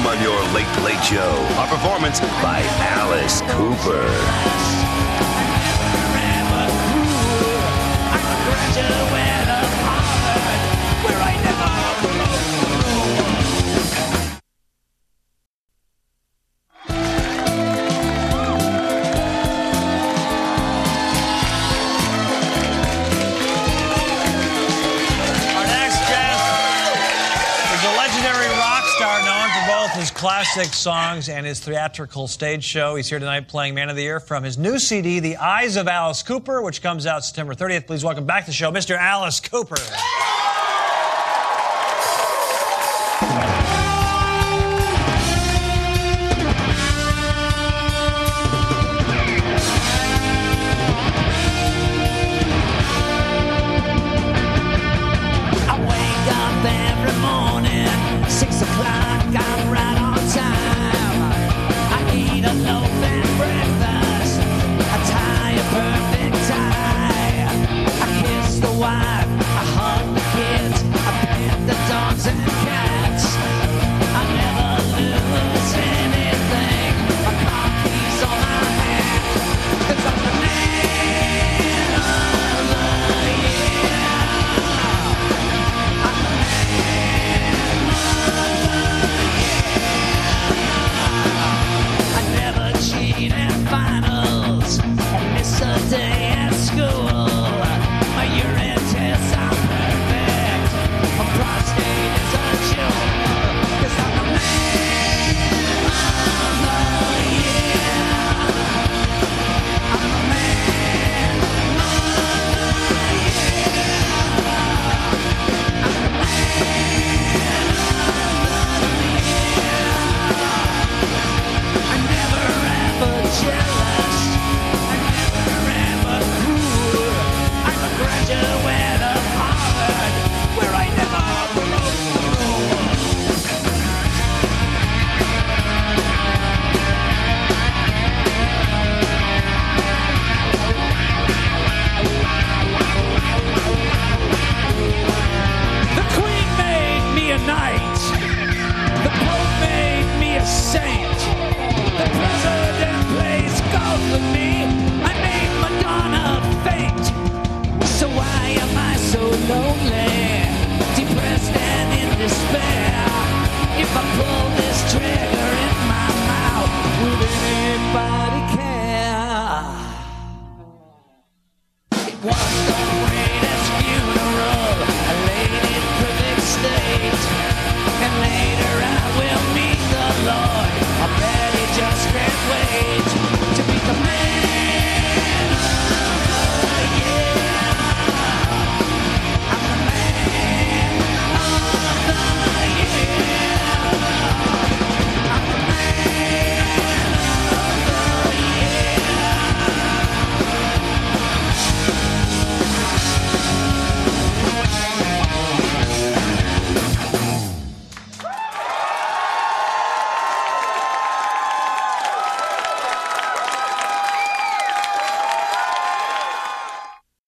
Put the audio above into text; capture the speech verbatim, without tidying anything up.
on your Late Late Show. A performance by Alice Cooper. His classic songs and his theatrical stage show. He's here tonight playing Man of the Year from his new C D, The Eyes of Alice Cooper, which comes out September thirtieth. Please welcome back to the show, Mister Alice Cooper. I wake up every morning, six o'clock. I'm right on time. I eat a loaf and breakfast. I tie a perfect tie. I kiss the wife. I hug the kids. I pet the dogs and cats. I never lose anything. My car keys on my hat. 'Cause I'm the man of the year. I'm the man of the I never cheat at finals. I miss a day at school. My urine tests are perfect. My prostate is a jewel. 'Cause I'm the man of the year. I'm the man of the year. I'm the man of the year. I never ever change.